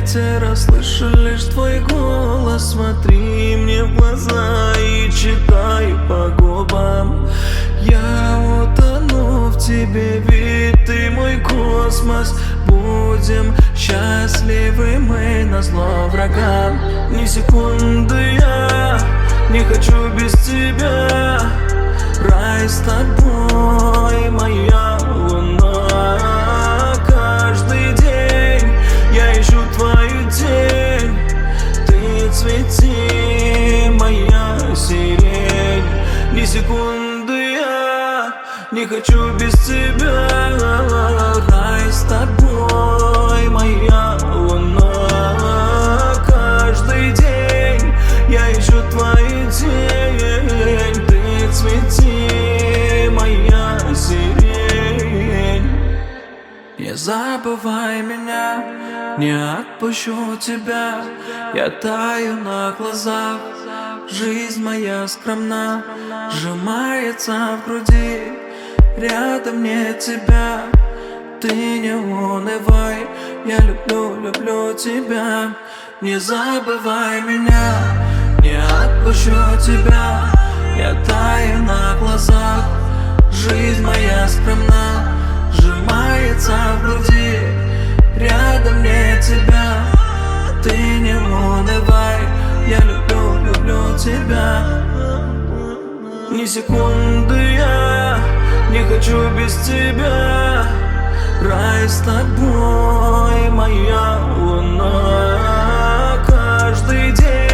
свете расслышу лишь твой голос. Смотри мне в глаза и читаю по губам. Я утону в тебе, ведь ты мой космос. Будем счастливы мы назло врагам. Ни секунды я не хочу без тебя. Рай с тобой, моя луна. Каждый день я ищу твою тень. Ты цвети, моя сирень. Ни секунды я не хочу без тебя. Рай с тобой, моя луна. Каждый день я ищу твою тень. Ты цвети, моя сирень. Не забывай меня, не отпущу тебя. Я таю на глазах, жизнь моя скромна, сжимается в груди, рядом нет тебя. Ты не унывай, я люблю, люблю тебя. Не забывай меня, не отпущу тебя. Я таю на глазах, жизнь моя скромна, сжимается в груди, рядом нет тебя. Ты не унывай, я люблю, люблю тебя. Ни секунды я не хочу без тебя. Рай с тобой, моя луна. Каждый день